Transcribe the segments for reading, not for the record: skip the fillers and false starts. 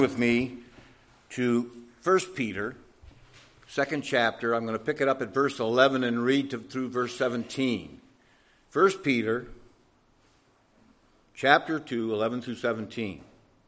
With me to 1 Peter, second chapter. I'm going to pick it up at verse 11 and read through verse 17. 1 Peter, chapter 2, 11 through 17.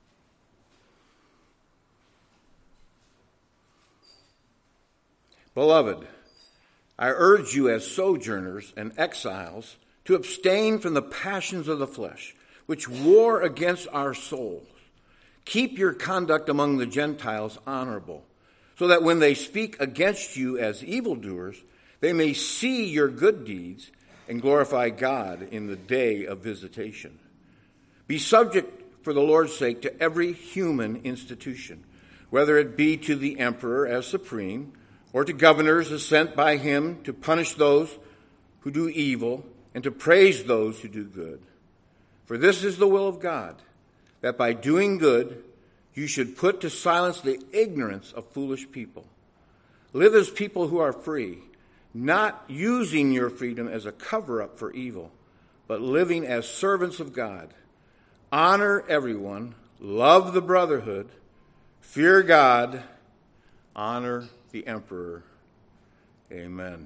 Beloved, I urge you as sojourners and exiles to abstain from the passions of the flesh, which war against our souls. Keep your conduct among the Gentiles honorable, so that when they speak against you as evildoers, they may see your good deeds and glorify God in the day of visitation. Be subject for the Lord's sake to every human institution, whether it be to the emperor as supreme, or to governors as sent by him to punish those who do evil and to praise those who do good. For this is the will of God, that by doing good you should put to silence the ignorance of foolish people. Live as people who are free, not using your freedom as a cover-up for evil, but living as servants of God. Honor everyone, love the brotherhood, fear God, honor the emperor. Amen.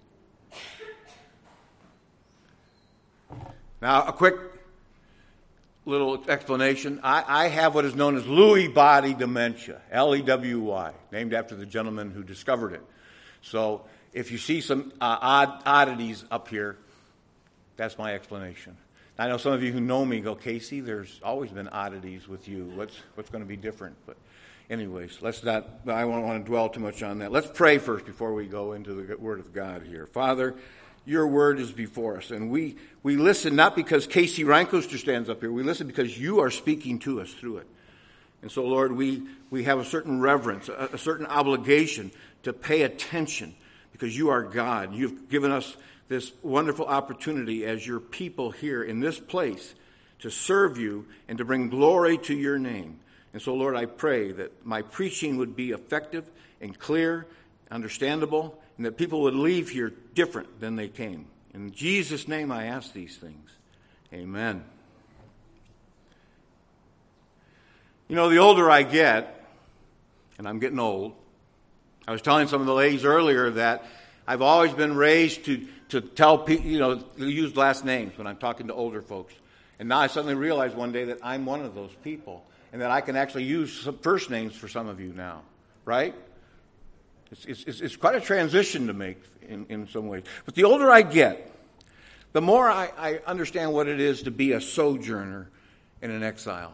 Now, a quick little explanation. I have what is known as Lewy body dementia, L-E-W-Y, named after the gentleman who discovered it. So if you see some oddities up here, that's my explanation. I know some of you who know me go, Casey, there's always been oddities with you. What's going to be different? But anyways, I don't want to dwell too much on that. Let's pray first before we go into the Word of God here. Father, your word is before us, and we listen not because Casey Reinkoester stands up here. We listen because you are speaking to us through it. And so, Lord, we have a certain reverence, a certain obligation to pay attention because you are God. You've given us this wonderful opportunity as your people here in this place to serve you and to bring glory to your name. And so, Lord, I pray that my preaching would be effective and clear, understandable, and that people would leave here different than they came. In Jesus' name I ask these things. Amen. You know, the older I get, and I'm getting old, I was telling some of the ladies earlier that I've always been raised to tell people, to use last names when I'm talking to older folks. And now I suddenly realize one day that I'm one of those people, and that I can actually use some first names for some of you now, right? It's quite a transition to make in some ways. But the older I get, the more I understand what it is to be a sojourner and an exile,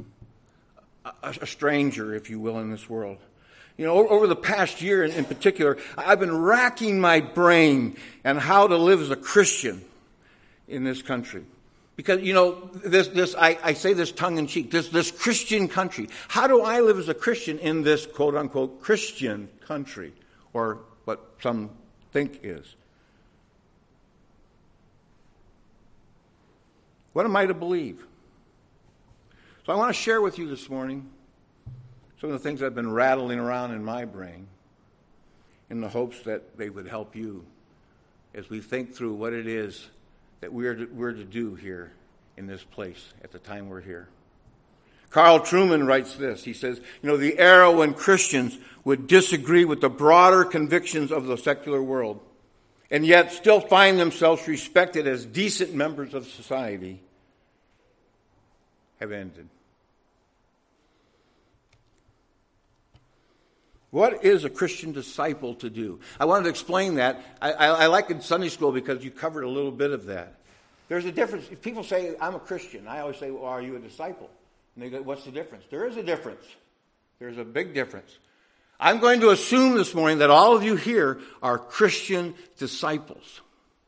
a stranger, if you will, in this world. You know, over the past year in particular, I've been racking my brain on how to live as a Christian in this country. Because, I say this tongue-in-cheek, this Christian country. How do I live as a Christian in this quote-unquote Christian country, or what some think is? What am I to believe? So I want to share with you this morning some of the things that have been rattling around in my brain in the hopes that they would help you as we think through what it is that we're to do here in this place at the time we're here. Carl Trueman writes this. He says, the era when Christians would disagree with the broader convictions of the secular world and yet still find themselves respected as decent members of society have ended. What is a Christian disciple to do? I wanted to explain that. I like in Sunday school because you covered a little bit of that. There's a difference. If people say, I'm a Christian, I always say, well, are you a disciple? And they go, what's the difference? There is a difference. There's a big difference. I'm going to assume this morning that all of you here are Christian disciples.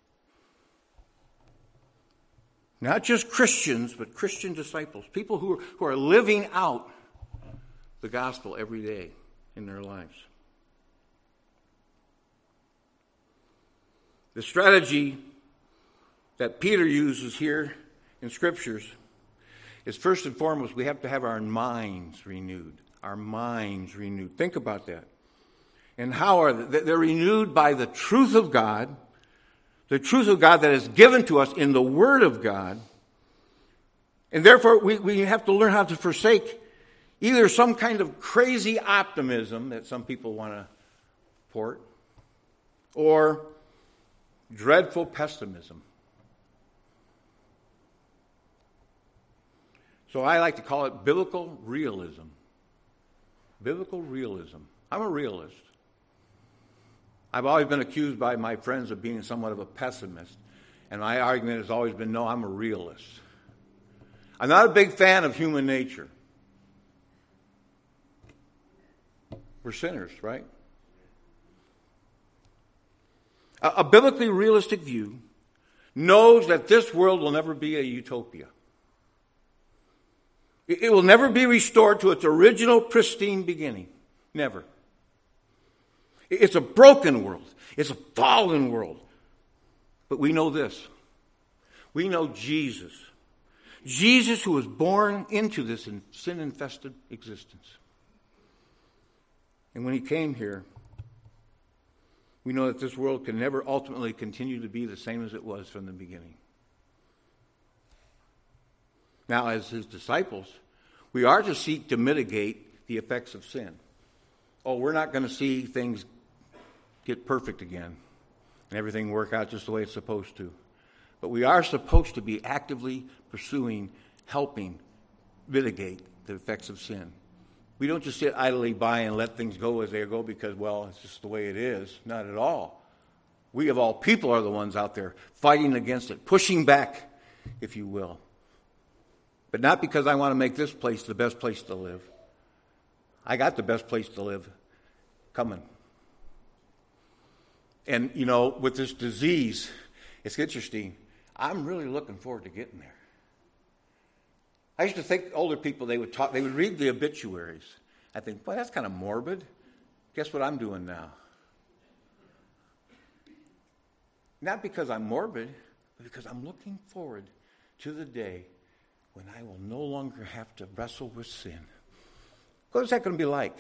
Not just Christians, but Christian disciples. People who are living out the gospel every day in their lives. The strategy that Peter uses here in Scriptures is first and foremost, we have to have our minds renewed. Our minds renewed. Think about that. And how are they? They're renewed by the truth of God that is given to us in the Word of God. And therefore, we have to learn how to forsake Either some kind of crazy optimism that some people want to port, or dreadful pessimism. So I like to call it biblical realism. Biblical realism. I'm a realist. I've always been accused by my friends of being somewhat of a pessimist, and my argument has always been, no, I'm a realist. I'm not a big fan of human nature. We're sinners, right? A biblically realistic view knows that this world will never be a utopia. It will never be restored to its original pristine beginning. Never. It's a broken world. It's a fallen world. But we know this. We know Jesus. Jesus, who was born into this sin-infested existence. And when he came here, we know that this world can never ultimately continue to be the same as it was from the beginning. Now, as his disciples, we are to seek to mitigate the effects of sin. Oh, we're not going to see things get perfect again and everything work out just the way it's supposed to. But we are supposed to be actively pursuing, helping mitigate the effects of sin. We don't just sit idly by and let things go as they go because, well, it's just the way it is. Not at all. We of all people are the ones out there fighting against it, pushing back, if you will. But not because I want to make this place the best place to live. I got the best place to live coming. And, you know, with this disease, it's interesting. I'm really looking forward to getting there. I used to think older people, they would read the obituaries. I think, boy, that's kind of morbid. Guess what I'm doing now? Not because I'm morbid, but because I'm looking forward to the day when I will no longer have to wrestle with sin. What is that going to be like?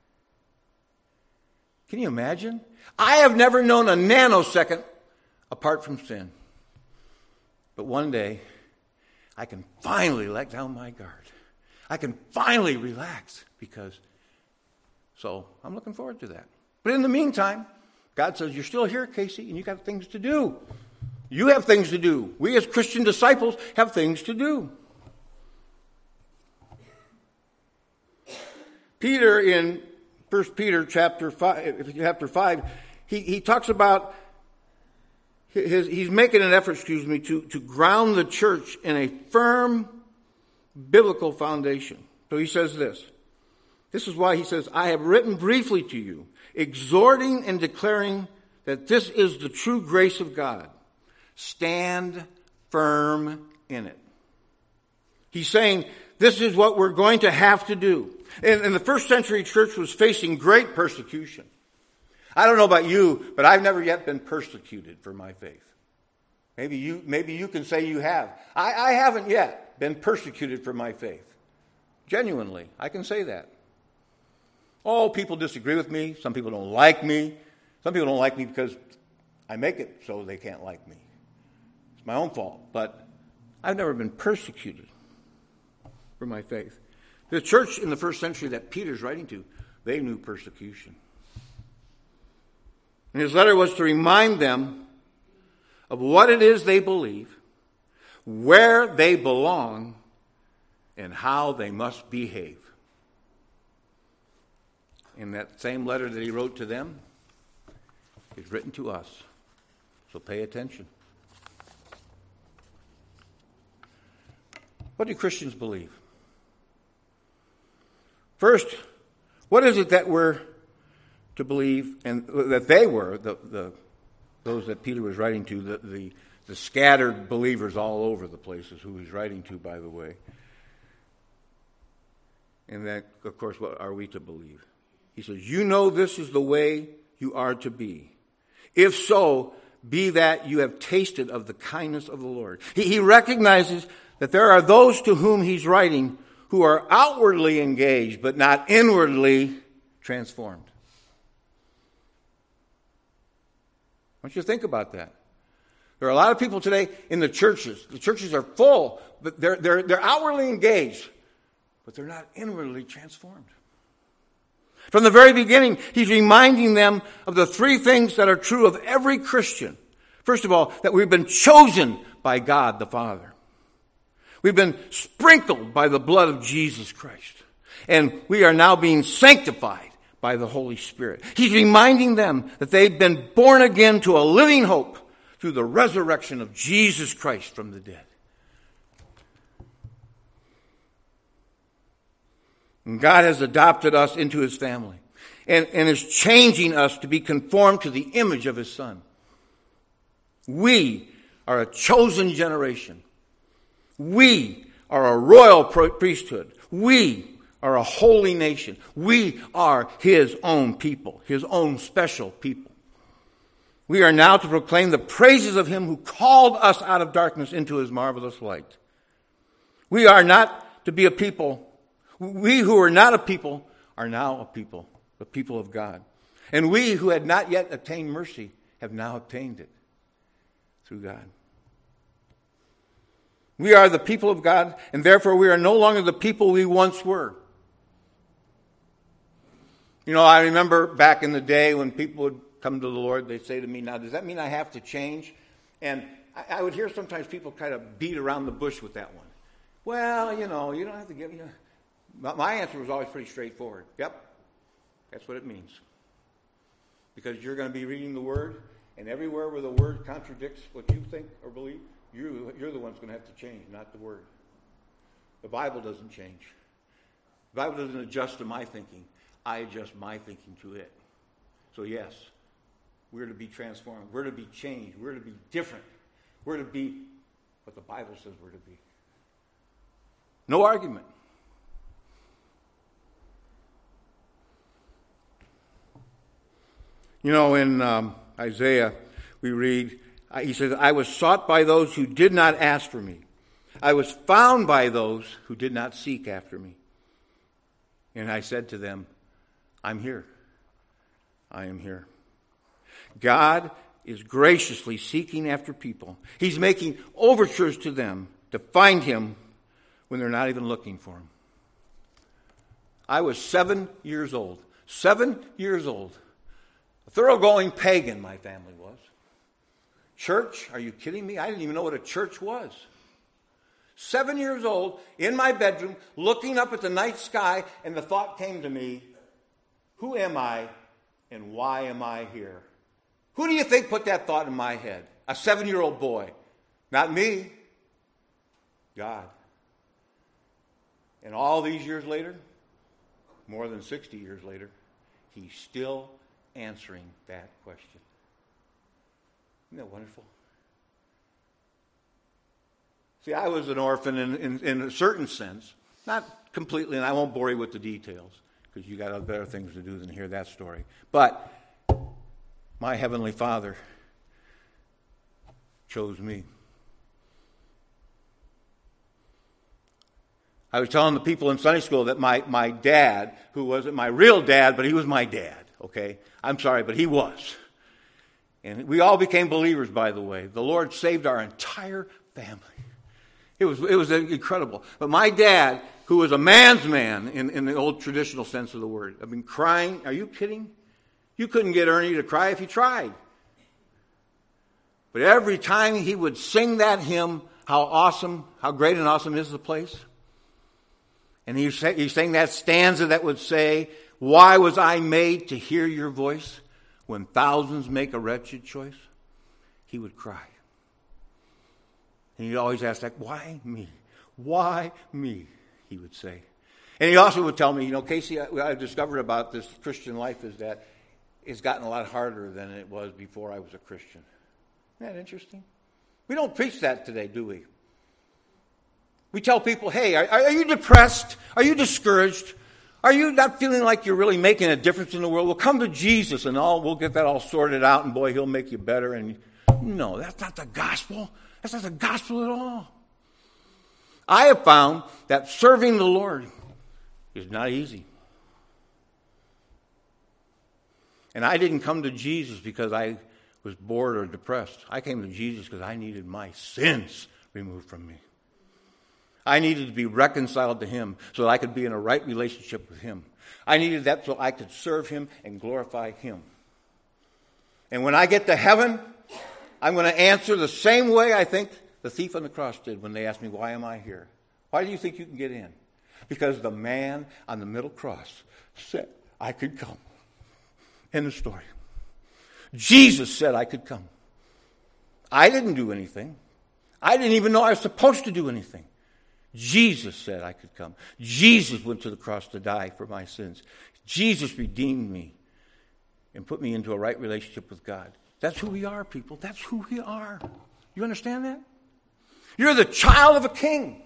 Can you imagine? I have never known a nanosecond apart from sin. But one day, I can finally let down my guard. I can finally relax so I'm looking forward to that. But in the meantime, God says, you're still here, Casey, and you got things to do. You have things to do. We as Christian disciples have things to do. Peter in 1 Peter chapter 5, he talks about he's making an effort, to ground the church in a firm biblical foundation. So he says this. This is why he says, I have written briefly to you, exhorting and declaring that this is the true grace of God. Stand firm in it. He's saying this is what we're going to have to do. And the first century church was facing great persecution. I don't know about you, but I've never yet been persecuted for my faith. Maybe you can say you have. I haven't yet been persecuted for my faith. Genuinely, I can say that. Oh, people disagree with me. Some people don't like me. Some people don't like me because I make it so they can't like me. It's my own fault. But I've never been persecuted for my faith. The church in the first century that Peter's writing to, they knew persecution. And his letter was to remind them of what it is they believe, where they belong, and how they must behave. And that same letter that he wrote to them is written to us. So pay attention. What do Christians believe? First, what is it that we're to believe, and that they were, those that Peter was writing to, the scattered believers all over the places who he's writing to, by the way. And that, of course, what are we to believe? He says, you know this is the way you are to be. If so, be that you have tasted of the kindness of the Lord. He recognizes that there are those to whom he's writing who are outwardly engaged, but not inwardly transformed. I want you to think about that. There are a lot of people today in the churches. The churches are full, but they're outwardly engaged, but they're not inwardly transformed. From the very beginning, he's reminding them of the three things that are true of every Christian. First of all, that we've been chosen by God the Father. We've been sprinkled by the blood of Jesus Christ. And we are now being sanctified by the Holy Spirit. He's reminding them that they've been born again to a living hope through the resurrection of Jesus Christ from the dead. And God has adopted us into his family and is changing us to be conformed to the image of his Son. We are a chosen generation. We are a royal priesthood. We are a holy nation. We are his own people, his own special people. We are now to proclaim the praises of him who called us out of darkness into his marvelous light. We are not to be a people. We who are not a people are now a people, the people of God. And we who had not yet attained mercy have now obtained it through God. We are the people of God, and therefore we are no longer the people we once were. You know, I remember back in the day when people would come to the Lord, they'd say to me, now, does that mean I have to change? And I would hear sometimes people kind of beat around the bush with that one. Well, you know, you don't have to give... My answer was always pretty straightforward. Yep, that's what it means. Because you're going to be reading the Word, and everywhere where the Word contradicts what you think or believe, you're the one who's going to have to change, not the Word. The Bible doesn't change. The Bible doesn't adjust to my thinking. I adjust my thinking to it. So yes, we're to be transformed. We're to be changed. We're to be different. We're to be what the Bible says we're to be. No argument. You know, in Isaiah, we read, he says, I was sought by those who did not ask for me. I was found by those who did not seek after me. And I said to them, I'm here. I am here. God is graciously seeking after people. He's making overtures to them to find him when they're not even looking for him. I was 7 years old. 7 years old. A thoroughgoing pagan, my family was. Church? Are you kidding me? I didn't even know what a church was. 7 years old, in my bedroom, looking up at the night sky, and the thought came to me, who am I and why am I here? Who do you think put that thought in my head? A 7-year-old boy. Not me. God. And all these years later, more than 60 years later, he's still answering that question. Isn't that wonderful? See, I was an orphan in a certain sense. Not completely, and I won't bore you with the details, because you got better things to do than hear that story. But my Heavenly Father chose me. I was telling the people in Sunday school that my dad, who wasn't my real dad, but he was my dad, okay? I'm sorry, but he was. And we all became believers, by the way. The Lord saved our entire family. It was incredible. But my dad, who was a man's man in the old traditional sense of the word, I've been crying. Are you kidding? You couldn't get Ernie to cry if he tried. But every time he would sing that hymn, how awesome, how great and awesome is the place. And he sang that stanza that would say, why was I made to hear your voice when thousands make a wretched choice? He would cry. And he'd always ask that, why me? Why me? He would say. And he also would tell me, Casey, what I've discovered about this Christian life is that it's gotten a lot harder than it was before I was a Christian. Isn't that interesting? We don't preach that today, do we? We tell people, hey, are you depressed? Are you discouraged? Are you not feeling like you're really making a difference in the world? Well, come to Jesus and we'll get that all sorted out, and boy, he'll make you better. And no, that's not the gospel. That's not the gospel at all. I have found that serving the Lord is not easy. And I didn't come to Jesus because I was bored or depressed. I came to Jesus because I needed my sins removed from me. I needed to be reconciled to him so that I could be in a right relationship with him. I needed that so I could serve him and glorify him. And when I get to heaven, I'm going to answer the same way I think the thief on the cross did when they asked me, why am I here? Why do you think you can get in? Because the man on the middle cross said I could come. End of story. Jesus said I could come. I didn't do anything. I didn't even know I was supposed to do anything. Jesus said I could come. Jesus went to the cross to die for my sins. Jesus redeemed me and put me into a right relationship with God. That's who we are, people. That's who we are. You understand that? You're the child of a king.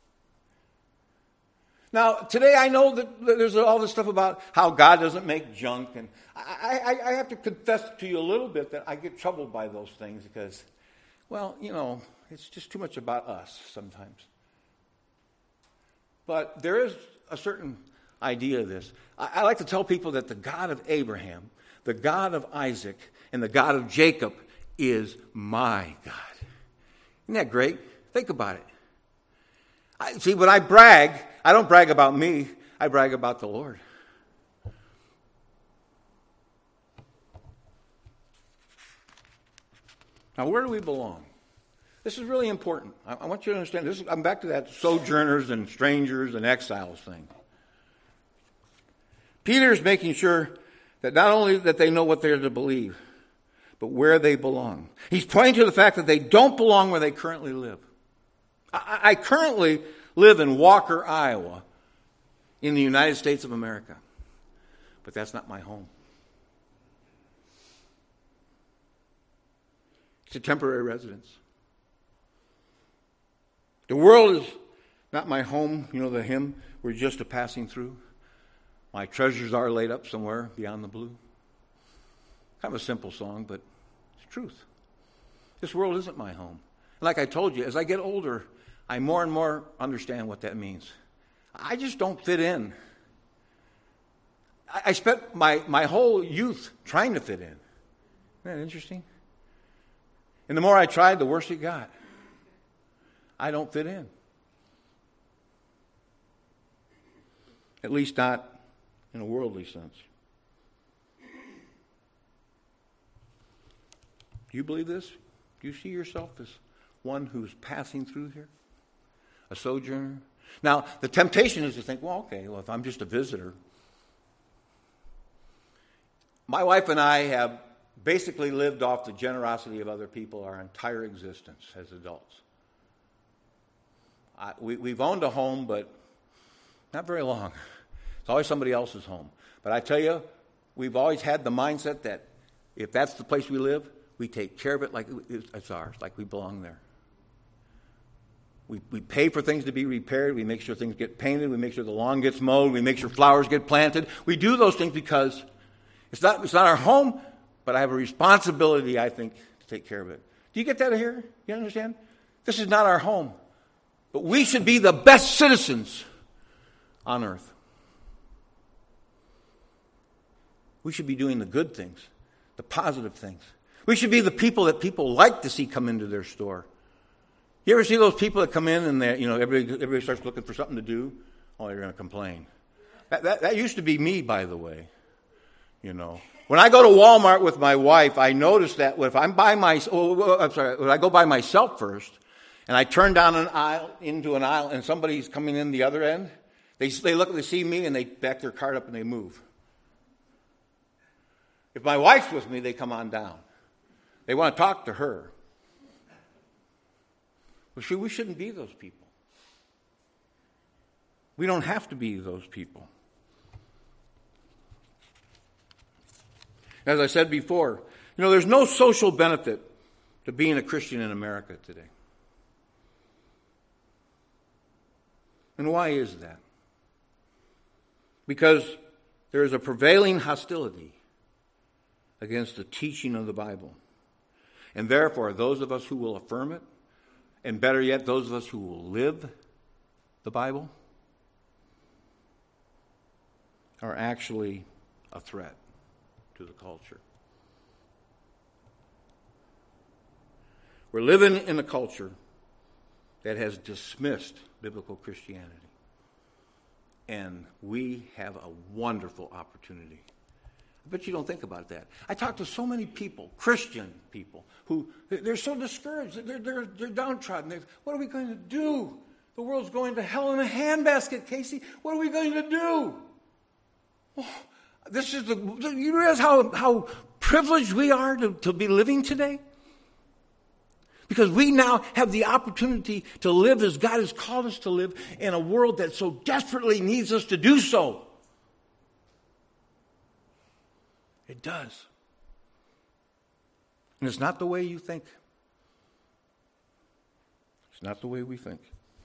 Now, today I know that there's all this stuff about how God doesn't make junk. And I have to confess to you a little bit that I get troubled by those things because, well, it's just too much about us sometimes. But there is a certain idea of this. I like to tell people that the God of Abraham, the God of Isaac, and the God of Jacob is my God. Isn't that great? Think about it. See, when I brag, I don't brag about me. I brag about the Lord. Now, where do we belong? This is really important. I want you to understand this. I'm back to that sojourners and strangers and exiles thing. Peter's making sure that not only that they know what they're to believe, but where they belong. He's pointing to the fact that they don't belong where they currently live. I currently live in Walker, Iowa, in the United States of America. But that's not my home. It's a temporary residence. The world is not my home. You know the hymn, we're just a passing through. My treasures are laid up somewhere beyond the blue. Kind of a simple song, but it's truth. This world isn't my home. Like I told you, as I get older, I more and more understand what that means. I just don't fit in. I spent my whole youth trying to fit in. Isn't that interesting? And the more I tried, the worse it got. I don't fit in. At least not in a worldly sense. Do you believe this? Do you see yourself as one who's passing through here? A sojourner? Now, the temptation is to think, well, if I'm just a visitor. My wife and I have basically lived off the generosity of other people our entire existence as adults. We've owned a home, but not very long. It's always somebody else's home. But I tell you, we've always had the mindset that if that's the place we live, we take care of it like it's ours, like we belong there. We pay for things to be repaired. We make sure things get painted. We make sure the lawn gets mowed. We make sure flowers get planted. We do those things because it's not our home, but I have a responsibility, I think, to take care of it. Do you get that here? You understand? This is not our home. But we should be the best citizens on earth. We should be doing the good things, the positive things. We should be the people that people like to see come into their store. You ever see those people that come in and everybody starts looking for something to do? Oh, you're going to complain. That used to be me, by the way. When I go to Walmart with my wife, I notice that when I go by myself first, and I turn down an aisle into an aisle, and somebody's coming in the other end, they see me, and they back their cart up and they move. If my wife's with me, they come on down. They want to talk to her. Well, we shouldn't be those people. We don't have to be those people. As I said before, there's no social benefit to being a Christian in America today. And why is that? Because there is a prevailing hostility against the teaching of the Bible. And therefore, those of us who will affirm it, and better yet, those of us who will live the Bible, are actually a threat to the culture. We're living in a culture that has dismissed biblical Christianity. And we have a wonderful opportunity. I bet you don't think about that. I talk to so many people, Christian people, who they're so discouraged. They're downtrodden. What are we going to do? The world's going to hell in a handbasket, Casey. What are we going to do? Oh, you realize how privileged we are to be living today? Because we now have the opportunity to live as God has called us to live in a world that so desperately needs us to do so. It does. And it's not the way you think. It's not the way we think.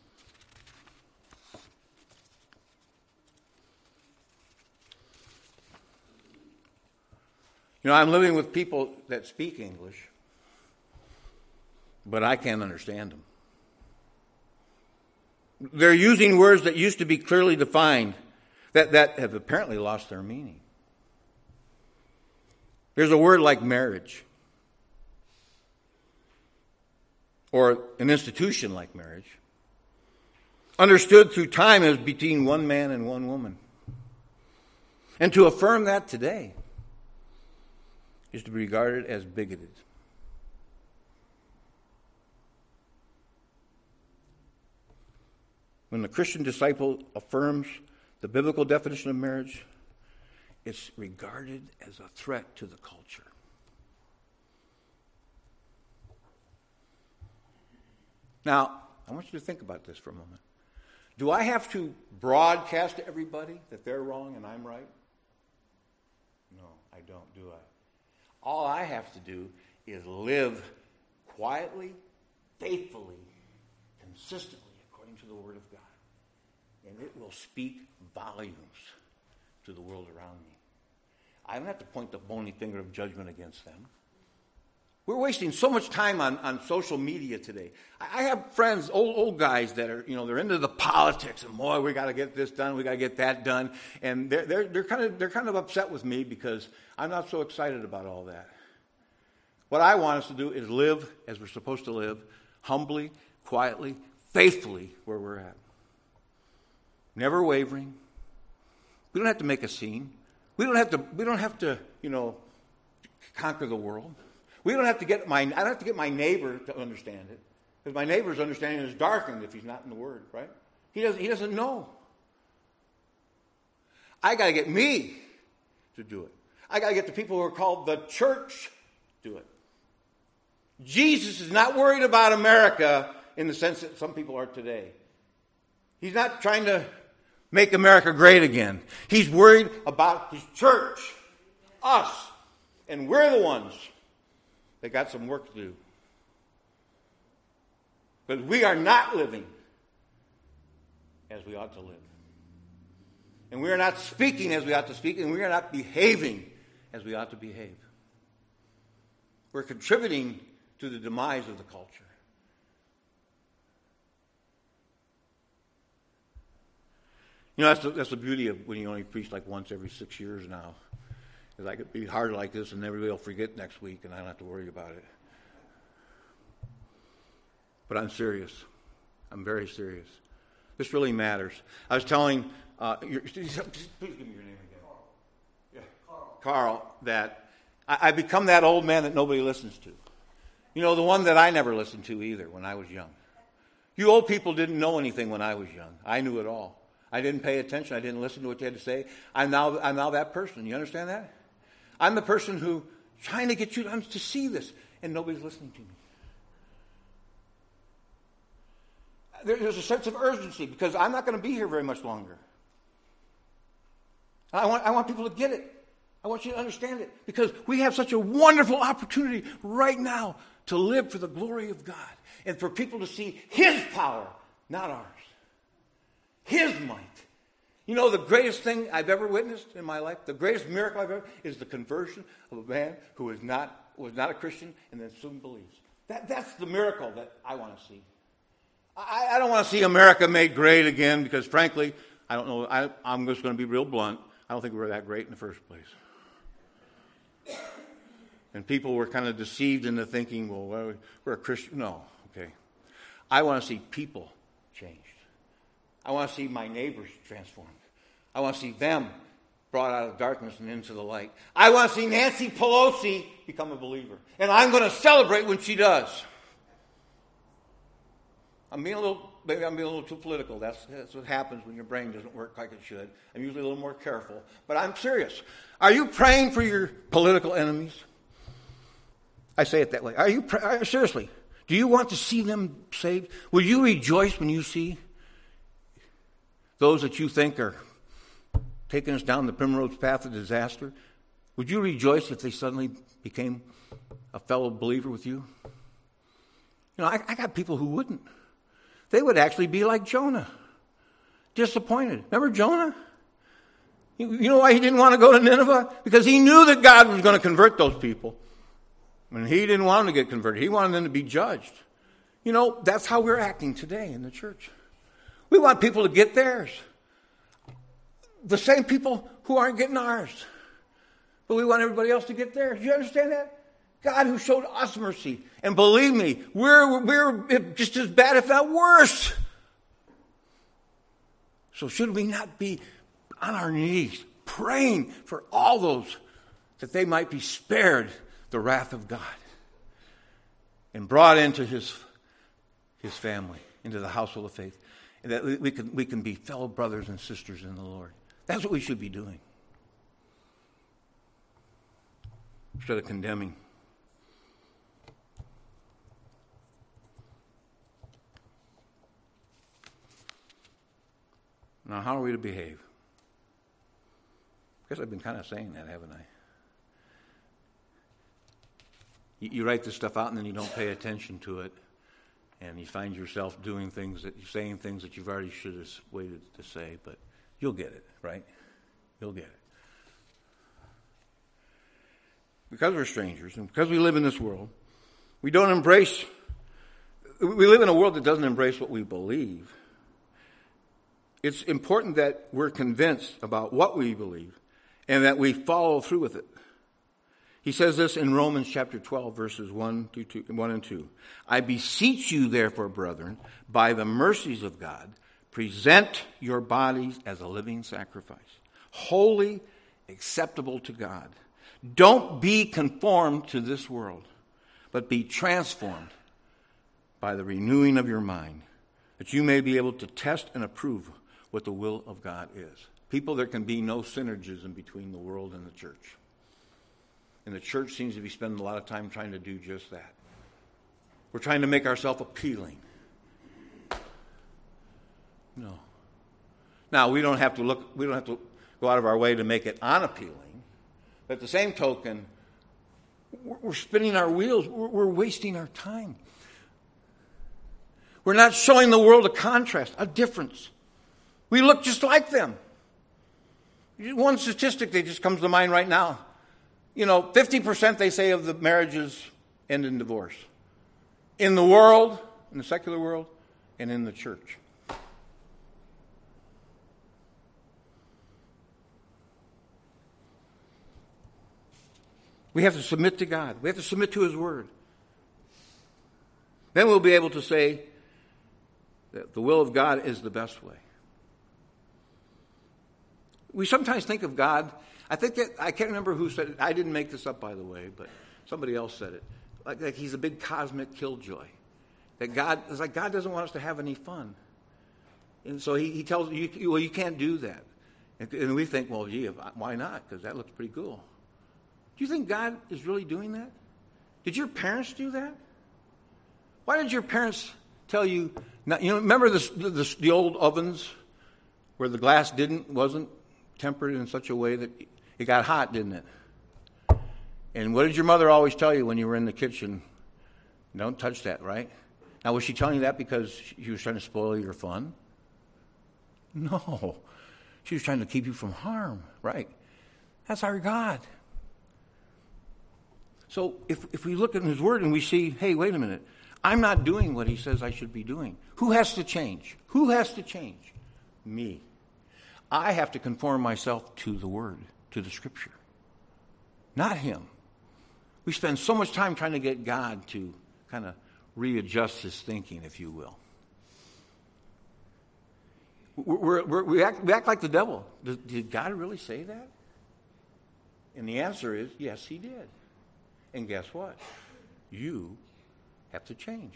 You know, I'm living with people that speak English, but I can't understand them. They're using words that used to be clearly defined that have apparently lost their meaning. There's a word like marriage, or an institution like marriage, understood through time as between one man and one woman. And to affirm that today is to be regarded as bigoted. When the Christian disciple affirms the biblical definition of marriage, it's regarded as a threat to the culture. Now, I want you to think about this for a moment. Do I have to broadcast to everybody that they're wrong and I'm right? No, I don't, do I? All I have to do is live quietly, faithfully, consistently according to the Word of God. And it will speak volumes to the world around me. I don't have to point the bony finger of judgment against them. We're wasting so much time on social media today. I have friends, old guys that are, they're into the politics, and boy, we got to get this done, we got to get that done, and they're kind of upset with me because I'm not so excited about all that. What I want us to do is live as we're supposed to live, humbly, quietly, faithfully where we're at. Never wavering. We don't have to make a scene. We don't have to, conquer the world. I don't have to get my neighbor to understand it, because my neighbor's understanding is darkened if he's not in the Word, right? He doesn't know. I got to get me to do it. I got to get the people who are called the church to do it. Jesus is not worried about America in the sense that some people are today. He's not trying to make America great again. He's worried about his church, us, and we're the ones that got some work to do. Because we are not living as we ought to live. And we are not speaking as we ought to speak, and we are not behaving as we ought to behave. We're contributing to the demise of the culture. That's the beauty of when you only preach like once every 6 years now. Because I could be hard like this and everybody will forget next week and I don't have to worry about it. But I'm serious. I'm very serious. This really matters. I was telling, please give me your name again. Yeah. Carl, that I become that old man that nobody listens to. The one that I never listened to either when I was young. You old people didn't know anything when I was young. I knew it all. I didn't pay attention. I didn't listen to what you had to say. I'm now that person. You understand that? I'm the person who trying to get you to see this, and nobody's listening to me. There's a sense of urgency because I'm not going to be here very much longer. I want people to get it. I want you to understand it because we have such a wonderful opportunity right now to live for the glory of God and for people to see His power, not ours. His might. The greatest thing I've ever witnessed in my life, the greatest miracle I've ever, is the conversion of a man who was not a Christian and then soon believes. That's the miracle that I want to see. I don't want to see America made great again because, frankly, I don't know. I'm just going to be real blunt. I don't think we were that great in the first place. And people were kind of deceived into thinking, well, we're a Christian. No, okay. I want to see people changed. I want to see my neighbors transformed. I want to see them brought out of darkness and into the light. I want to see Nancy Pelosi become a believer. And I'm going to celebrate when she does. Maybe I'm being a little too political. That's what happens when your brain doesn't work like it should. I'm usually a little more careful. But I'm serious. Are you praying for your political enemies? I say it that way. Seriously, do you want to see them saved? Will you rejoice when you see those that you think are taking us down the primrose path of disaster? Would you rejoice if they suddenly became a fellow believer with you? You know, I got people who wouldn't. They would actually be like Jonah, disappointed. Remember Jonah? You know why he didn't want to go to Nineveh? Because he knew that God was going to convert those people. And he didn't want them to get converted. He wanted them to be judged. You know, that's how we're acting today in the church. We want people to get theirs. The same people who aren't getting ours. But we want everybody else to get theirs. You understand that? God who showed us mercy. And believe me, we're just as bad, if not worse. So should we not be on our knees praying for all those that they might be spared the wrath of God and brought into his family, into the household of faith, and that we can be fellow brothers and sisters in the Lord. That's what we should be doing instead of condemning. Now, how are we to behave? I guess I've been kind of saying that, haven't I? You write this stuff out and then you don't pay attention to it, and you find yourself saying things that you've already should have waited to say, but you'll get it, right? You'll get it. Because we're strangers and because we live in this world, we live in a world that doesn't embrace what we believe. It's important that we're convinced about what we believe and that we follow through with it. He says this in Romans chapter 12, verses 1 and 2. I beseech you, therefore, brethren, by the mercies of God, present your bodies as a living sacrifice, holy, acceptable to God. Don't be conformed to this world, but be transformed by the renewing of your mind, that you may be able to test and approve what the will of God is. People, there can be no synergism between the world and the church. And the church seems to be spending a lot of time trying to do just that. We're trying to make ourselves appealing. No. Now, we don't have to go out of our way to make it unappealing. But at the same token, we're spinning our wheels. We're wasting our time. We're not showing the world a contrast, a difference. We look just like them. One statistic that just comes to mind right now. 50% they say of the marriages end in divorce. In the world, in the secular world, and in the church. We have to submit to God. We have to submit to his word. Then we'll be able to say that the will of God is the best way. We sometimes think of God, I can't remember who said it. I didn't make this up, by the way, but somebody else said it. Like he's a big cosmic killjoy. That God doesn't want us to have any fun. And so he tells you, well, you can't do that. And we think, well, gee, why not? Because that looks pretty cool. Do you think God is really doing that? Did your parents do that? Why did your parents tell you? Remember the old ovens where the glass wasn't tempered in such a way that it got hot, didn't it? And what did your mother always tell you when you were in the kitchen? Don't touch that, right? Now, was she telling you that because she was trying to spoil your fun? No. She was trying to keep you from harm, right? That's our God. So if we look at his word and we see, hey, wait a minute, I'm not doing what he says I should be doing. Who has to change? Who has to change? Me. I have to conform myself to the word, to the scripture. Not him. We spend so much time trying to get God to kind of readjust his thinking, if you will. We act like the devil. Did God really say that? And the answer is, yes, he did. And guess what? You have to change.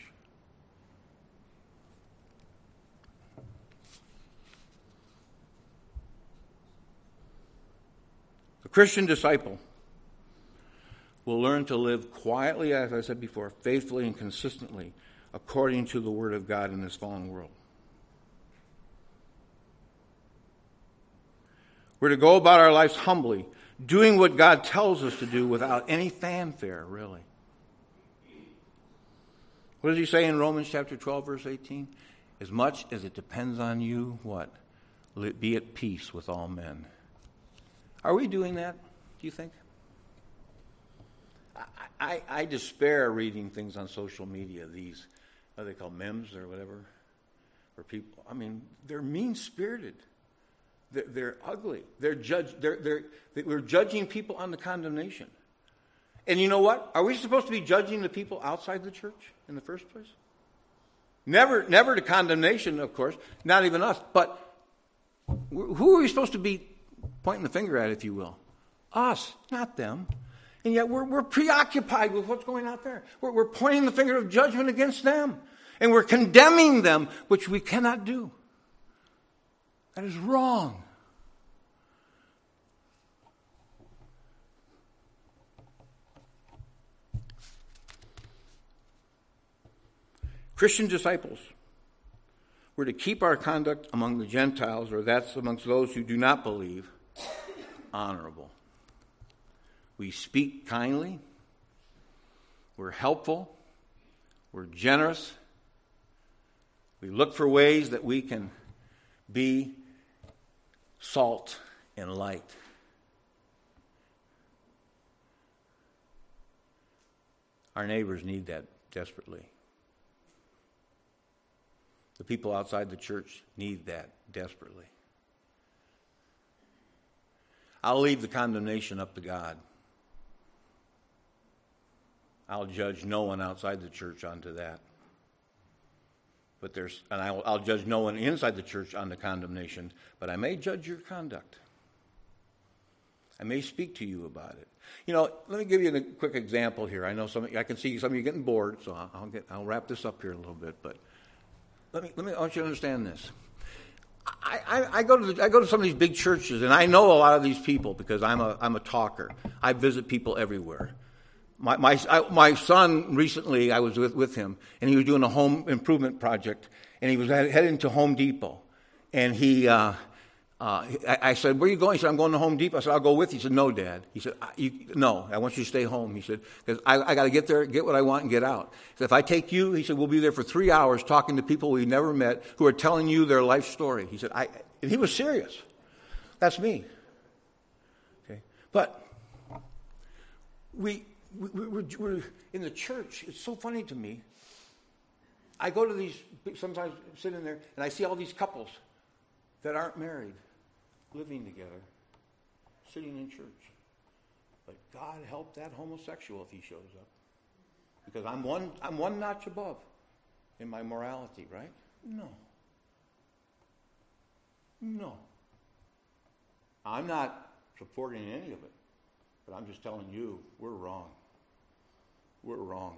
The Christian disciple will learn to live quietly, as I said before, faithfully and consistently, according to the Word of God in this fallen world. We're to go about our lives humbly, doing what God tells us to do without any fanfare, really. What does he say in Romans chapter 12, verse 18? As much as it depends on you, what? Be at peace with all men. Are we doing that, do you think? I despair reading things on social media, these, what are they called, memes or whatever, for people. I mean, they're mean-spirited. They're ugly. We're judging people on the condemnation. And you know what? Are we supposed to be judging the people outside the church in the first place? Never to condemnation, of course, not even us. But who are we supposed to be pointing the finger at, if you will? Us, not them. And yet we're preoccupied with what's going out there. We're pointing the finger of judgment against them. And we're condemning them, which we cannot do. That is wrong. Christian disciples were to keep our conduct among the Gentiles, or that's amongst those who do not believe, honorable. We speak kindly. We're helpful. We're generous. We look for ways that we can be salt and light. Our neighbors need that desperately. The people outside the church need that desperately. I'll leave the condemnation up to God. I'll judge no one outside the church onto that. But I'll judge no one inside the church on the condemnation, but I may judge your conduct. I may speak to you about it. You know, let me give you a quick example here. I know I can see some of you getting bored, so I'll wrap this up here a little bit. But I want you to understand this. I go to some of these big churches, and I know a lot of these people because I'm a talker. I visit people everywhere. My son recently, I was with him, and he was doing a home improvement project, and he was heading to Home Depot, and I said, "Where are you going?" He said, "I'm going to Home Depot." I said, "I'll go with you." He said, "No, Dad." He said, "No, I want you to stay home." He said, "Because I got to get there, get what I want, and get out." He said, "If I take you," he said, "we'll be there for 3 hours talking to people we've never met who are telling you their life story." He said, and he was serious. That's me. Okay, but we're in the church. It's so funny to me. I go to these, sometimes sit in there, and I see all these couples that aren't married, living together, sitting in church. But God help that homosexual if he shows up. Because I'm one notch above in my morality, right? No. I'm not supporting any of it. But I'm just telling you, we're wrong. We're wrong.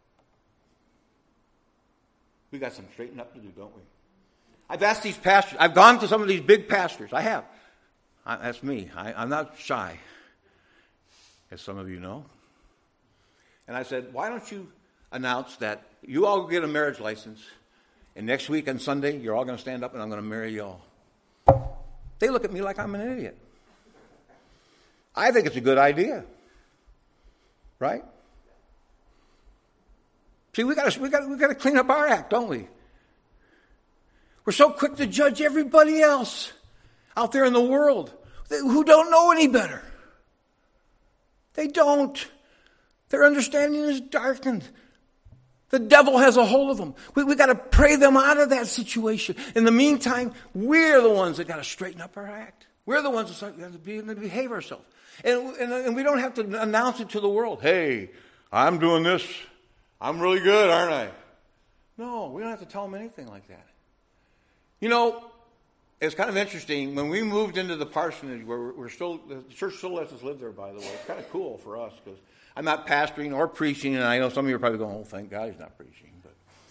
We got some straightening up to do, don't we? I've asked these pastors. I've gone to some of these big pastors. I have. That's me. I'm not shy, as some of you know. And I said, why don't you announce that you all get a marriage license, and next week on Sunday, you're all going to stand up and I'm going to marry you all. They look at me like I'm an idiot. I think it's a good idea. Right? See, we got to clean up our act, don't we? We're so quick to judge everybody else out there in the world who don't know any better. They don't. Their understanding is darkened. The devil has a hold of them. We got to pray them out of that situation. In the meantime, we're the ones that got to straighten up our act. We're the ones that have to behave ourselves. And we don't have to announce it to the world. Hey, I'm doing this. I'm really good, aren't I? No, we don't have to tell them anything like that. You know, It's kind of interesting. When we moved into the parsonage, where the church still lets us live there, by the way. It's kind of cool for us because I'm not pastoring or preaching, and I know some of you are probably going, oh, thank God he's not preaching. But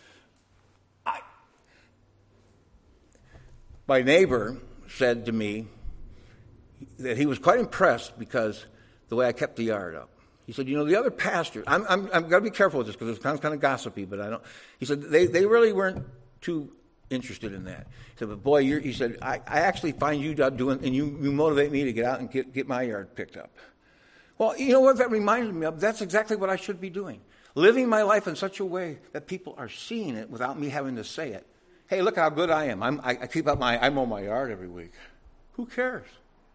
my neighbor said to me that he was quite impressed because the way I kept the yard up. He said, the other pastors, I'm got to be careful with this because it sounds kind of gossipy, but I don't. He said, they really weren't too interested in that. He said, but boy, he said, I actually find you doing, and you motivate me to get out and get my yard picked up. Well, you know what that reminded me of? That's exactly what I should be doing. Living my life in such a way that people are seeing it without me having to say it. Hey, look how good I am. I mow my yard every week. Who cares?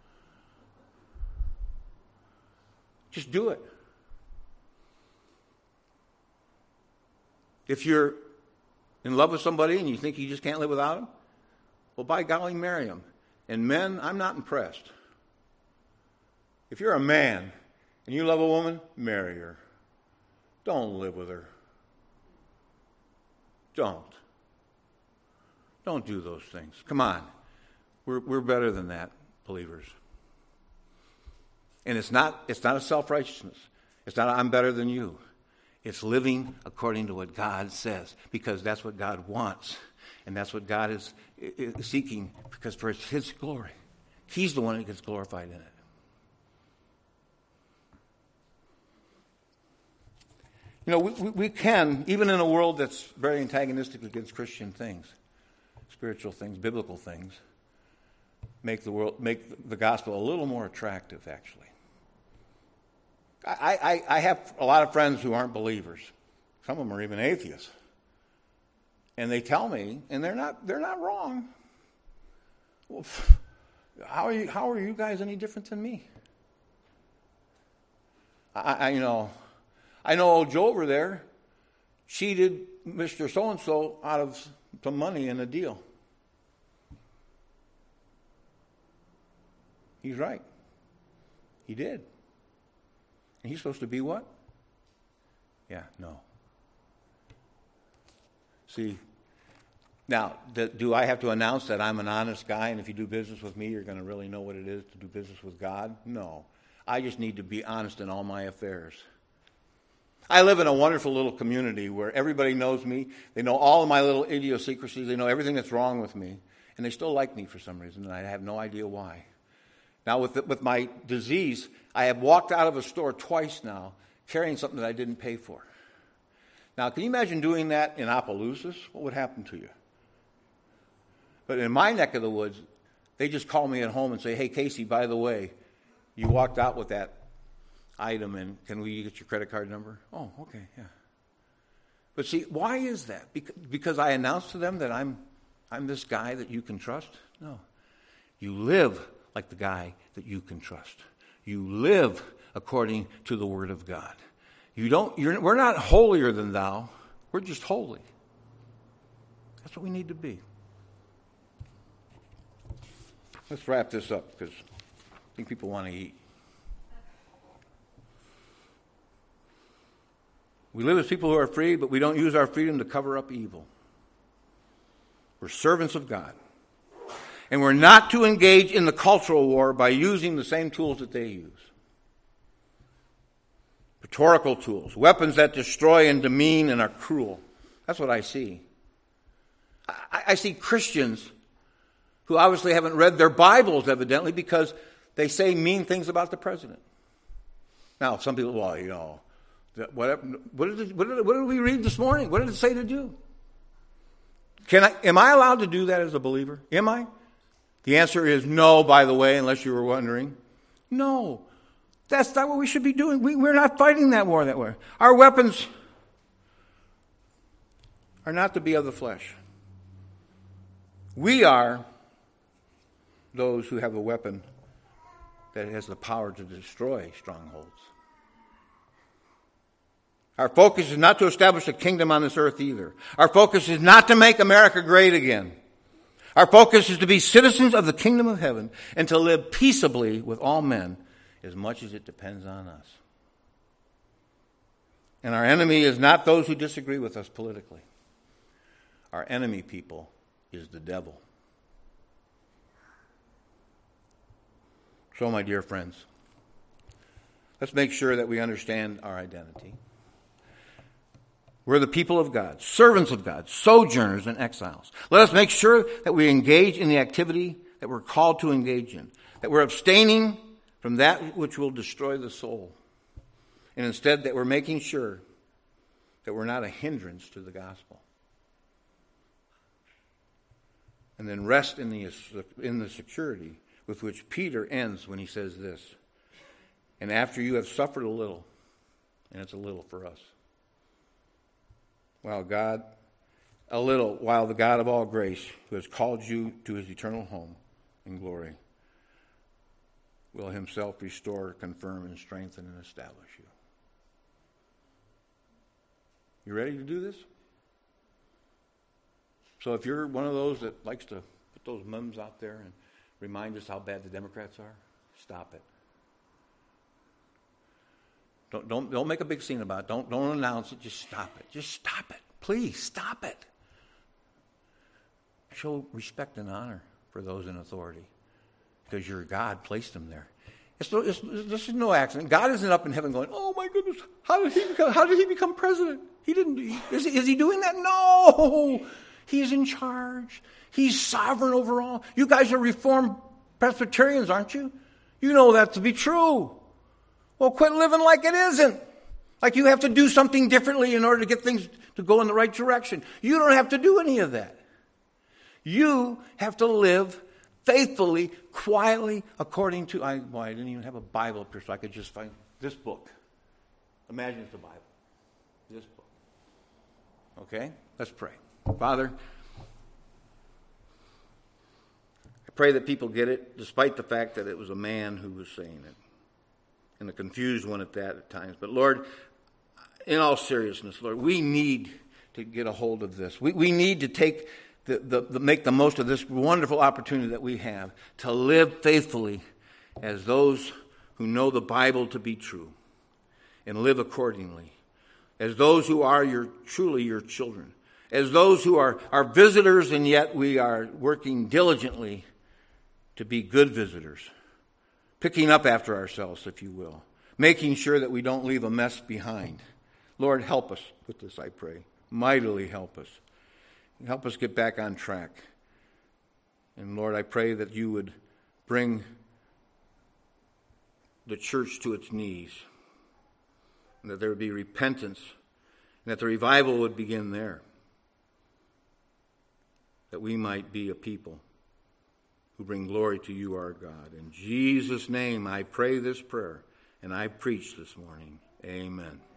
Just do it. If you're in love with somebody and you think you just can't live without them, well, by golly, marry them. And men, I'm not impressed. If you're a man and you love a woman, marry her. Don't live with her. Don't do those things. Come on. We're better than that, believers. And it's not a self-righteousness. It's not I'm better than you. It's living according to what God says, because that's what God wants, and that's what God is seeking, because for His glory. He's the one that gets glorified in it. We can, even in a world that's very antagonistic against Christian things, spiritual things, biblical things, make the gospel a little more attractive, actually. I have a lot of friends who aren't believers. Some of them are even atheists. And they tell me, and they're not wrong. Well, how are you guys any different than me? I know old Joe over there cheated Mr. So-and-so out of some money in a deal. He's right. He did. And he's supposed to be what? Yeah, no. See, now, do I have to announce that I'm an honest guy, and if you do business with me, you're going to really know what it is to do business with God? No. I just need to be honest in all my affairs. I live in a wonderful little community where everybody knows me. They know all of my little idiosyncrasies. They know everything that's wrong with me. And they still like me for some reason, and I have no idea why. Now, with my disease, I have walked out of a store twice now carrying something that I didn't pay for. Now, can you imagine doing that in Opelousas? What would happen to you? But in my neck of the woods, they just call me at home and say, hey, Casey, by the way, you walked out with that item, and can we get your credit card number? Oh, okay, yeah. But see, why is that? Because I announced to them that I'm this guy that you can trust? No. You live like the guy that you can trust. You live according to the Word of God. We're not holier than thou. We're just holy. That's what we need to be. Let's wrap this up because I think people want to eat. We live as people who are free, but we don't use our freedom to cover up evil. We're servants of God. And we're not to engage in the cultural war by using the same tools that they use. Rhetorical tools, weapons that destroy and demean and are cruel. That's what I see. I see Christians who obviously haven't read their Bibles, evidently, because they say mean things about the president. Now, some people, what did we read this morning? What did it say to do? Am I allowed to do that as a believer? Am I? The answer is no, by the way, unless you were wondering. No. That's not what we should be doing. We're not fighting that war that way. Our weapons are not to be of the flesh. We are those who have a weapon that has the power to destroy strongholds. Our focus is not to establish a kingdom on this earth either. Our focus is not to make America great again. Our focus is to be citizens of the kingdom of heaven and to live peaceably with all men as much as it depends on us. And our enemy is not those who disagree with us politically. Our enemy, people, is the devil. So, my dear friends, let's make sure that we understand our identity. We're the people of God, servants of God, sojourners and exiles. Let us make sure that we engage in the activity that we're called to engage in, that we're abstaining from that which will destroy the soul, and instead that we're making sure that we're not a hindrance to the gospel. And then rest in the security with which Peter ends when he says this, and after you have suffered a little, and it's a little for us, while the God of all grace, who has called you to his eternal home in glory, will himself restore, confirm, and strengthen, and establish you. You ready to do this? So if you're one of those that likes to put those memes out there and remind us how bad the Democrats are, stop it. Don't make a big scene about it. Don't announce it. Just stop it. Just stop it. Please, stop it. Show respect and honor for those in authority, because your God placed them there. This is no accident. God isn't up in heaven going, "Oh my goodness, how did he become president? He didn't. Is he doing that? No, he's in charge. He's sovereign over all. You guys are Reformed Presbyterians, aren't you? You know that to be true. Well, quit living like it isn't. Like you have to do something differently in order to get things to go in the right direction. You don't have to do any of that. You have to live faithfully, quietly, according to... I didn't even have a Bible up here, so I could just find this book. Imagine it's the Bible. This book. Okay? Let's pray. Father, I pray that people get it, despite the fact that it was a man who was saying it. And a confused one at that at times. But Lord, in all seriousness, Lord, we need to get a hold of this. We need to take make the most of this wonderful opportunity that we have to live faithfully as those who know the Bible to be true and live accordingly. As those who are truly your children. As those who are visitors, and yet we are working diligently to be good visitors. Picking up after ourselves, if you will. Making sure that we don't leave a mess behind. Lord, help us with this, I pray. Mightily help us. Help us get back on track. And Lord, I pray that you would bring the church to its knees. And that there would be repentance. And that the revival would begin there. That we might be a people who bring glory to you, our God. In Jesus' name, I pray this prayer, and I preach this morning. Amen.